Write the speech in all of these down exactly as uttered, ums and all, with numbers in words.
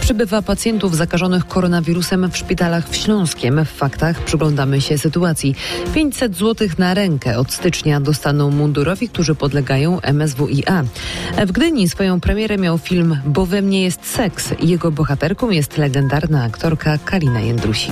Przybywa pacjentów zakażonych koronawirusem w szpitalach w Śląskiem. W faktach przyglądamy się sytuacji. pięćset złotych na rękę od stycznia dostaną mundurowi, którzy podlegają M S W I A. W Gdyni swoją premierę miał film Bo we mnie jest seks. Jego bohaterką jest legendarna aktorka Kalina Jędrusik.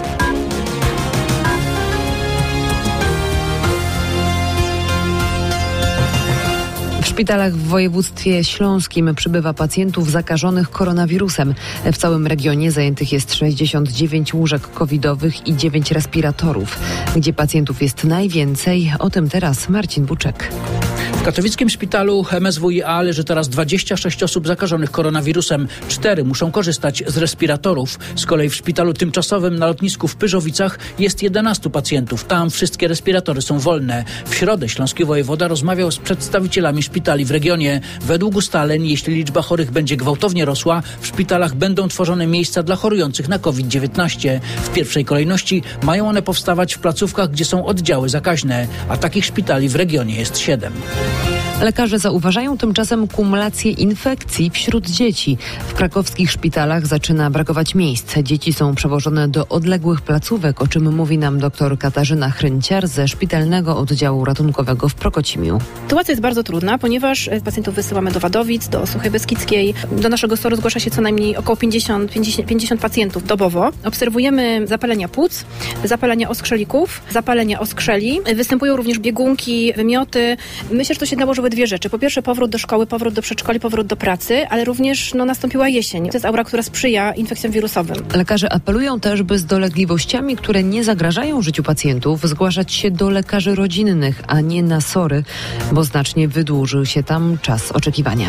W szpitalach w województwie śląskim przybywa pacjentów zakażonych koronawirusem. W całym regionie zajętych jest sześćdziesiąt dziewięć łóżek covidowych i dziewięć respiratorów. Gdzie pacjentów jest najwięcej? O tym teraz Marcin Buczek. W katowickim szpitalu M S W I A leży teraz dwadzieścia sześć osób zakażonych koronawirusem. Cztery muszą korzystać z respiratorów. Z kolei w szpitalu tymczasowym na lotnisku w Pyrzowicach jest jedenastu pacjentów. Tam wszystkie respiratory są wolne. W środę śląski wojewoda rozmawiał z przedstawicielami szpitali w regionie. Według ustaleń, jeśli liczba chorych będzie gwałtownie rosła, w szpitalach będą tworzone miejsca dla chorujących na COVID dziewiętnaście. W pierwszej kolejności mają one powstawać w placówkach, gdzie są oddziały zakaźne, a takich szpitali w regionie jest siedem. Lekarze zauważają tymczasem kumulację infekcji wśród dzieci. W krakowskich szpitalach zaczyna brakować miejsc. Dzieci są przewożone do odległych placówek, o czym mówi nam dr Katarzyna Chrynciar ze Szpitalnego Oddziału Ratunkowego w Prokocimiu. Sytuacja jest bardzo trudna, ponieważ pacjentów wysyłamy do Wadowic, do Suchej Beskidzkiej. Do naszego soru zgłasza się co najmniej około pięćdziesiąt, pięćdziesiąt, pięćdziesiąt pacjentów dobowo. Obserwujemy zapalenia płuc, zapalenia oskrzelików, zapalenia oskrzeli. Występują również biegunki, wymioty. Myślę, że to się nałożyły dwie rzeczy. Po pierwsze powrót do szkoły, powrót do przedszkoli, powrót do pracy, ale również no, nastąpiła jesień. To jest aura, która sprzyja infekcjom wirusowym. Lekarze apelują też, by z dolegliwościami, które nie zagrażają życiu pacjentów, zgłaszać się do lekarzy rodzinnych, a nie na sory, bo znacznie wydłużył się tam czas oczekiwania.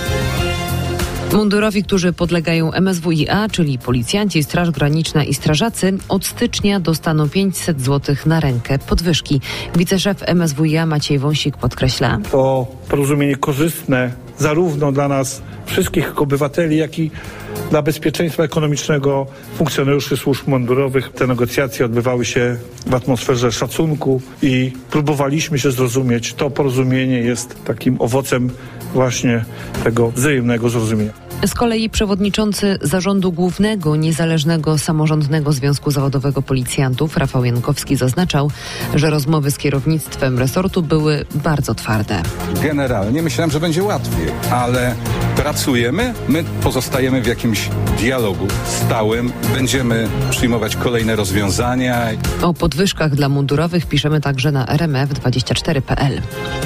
Mundurowi, którzy podlegają M S W I A, czyli policjanci, Straż Graniczna i strażacy, od stycznia dostaną pięćset złotych na rękę podwyżki. Wiceszef M S W I A Maciej Wąsik podkreśla. To porozumienie korzystne zarówno dla nas wszystkich obywateli, jak i dla bezpieczeństwa ekonomicznego funkcjonariuszy służb mundurowych. Te negocjacje odbywały się w atmosferze szacunku i próbowaliśmy się zrozumieć. To porozumienie jest takim owocem właśnie tego wzajemnego zrozumienia. Z kolei przewodniczący Zarządu Głównego Niezależnego Samorządnego Związku Zawodowego Policjantów Rafał Jankowski zaznaczał, że rozmowy z kierownictwem resortu były bardzo twarde. Generalnie myślałem, że będzie łatwiej, ale pracujemy, my pozostajemy w jakimś dialogu stałym, będziemy przyjmować kolejne rozwiązania. O podwyżkach dla mundurowych piszemy także na R M F dwadzieścia cztery kropka p l.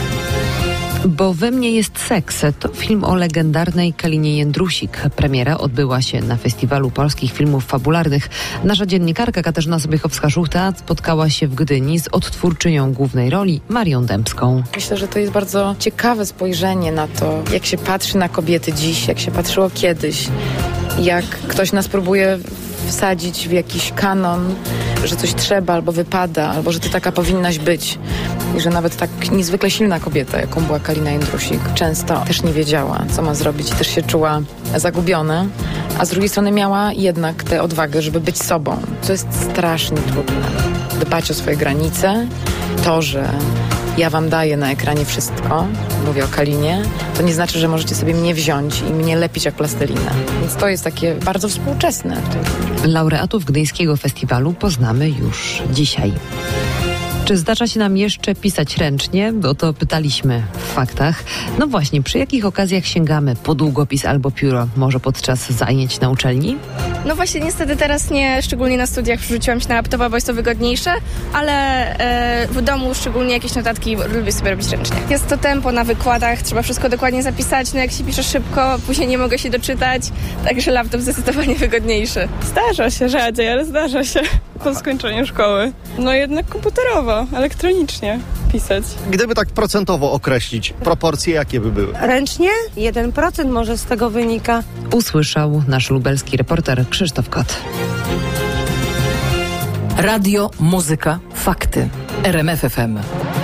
Bo we mnie jest seks. To film o legendarnej Kalinie Jędrusik. Premiera odbyła się na Festiwalu Polskich Filmów Fabularnych. Nasza dziennikarka Katarzyna Sobiechowska-Żółta spotkała się w Gdyni z odtwórczynią głównej roli Marią Dębską. Myślę, że to jest bardzo ciekawe spojrzenie na to, jak się patrzy na kobiety dziś, jak się patrzyło kiedyś, jak ktoś nas próbuje wsadzić w jakiś kanon, że coś trzeba albo wypada, albo że ty taka powinnaś być. I że nawet tak niezwykle silna kobieta, jaką była Kalina Jędrusik, często też nie wiedziała, co ma zrobić. Też się czuła zagubiona, a z drugiej strony miała jednak tę odwagę, żeby być sobą. To jest strasznie trudne. Dbać o swoje granice, to, że ja wam daję na ekranie wszystko, mówię o Kalinie, to nie znaczy, że możecie sobie mnie wziąć i mnie lepić jak plastelinę. Więc to jest takie bardzo współczesne. Laureatów Gdyńskiego Festiwalu poznamy już dzisiaj. Czy zdarza się nam jeszcze pisać ręcznie? O to pytaliśmy w faktach. No właśnie, przy jakich okazjach sięgamy po długopis albo pióro? Może podczas zajęć na uczelni? No właśnie, niestety teraz nie, szczególnie na studiach przerzuciłam się na laptopa, bo jest to wygodniejsze, ale e, w domu szczególnie jakieś notatki lubię sobie robić ręcznie. Jest to tempo na wykładach, trzeba wszystko dokładnie zapisać, no jak się pisze szybko, później nie mogę się doczytać, także laptop zdecydowanie wygodniejszy. Zdarza się rzadziej, ale zdarza się po skończeniu szkoły. No jednak komputerowo, elektronicznie pisać. Gdyby tak procentowo określić, proporcje jakie by były? Ręcznie? jeden procent może z tego wynika. Usłyszał nasz lubelski reporter Krzysztof Kot. Radio, muzyka, fakty. R M F F M.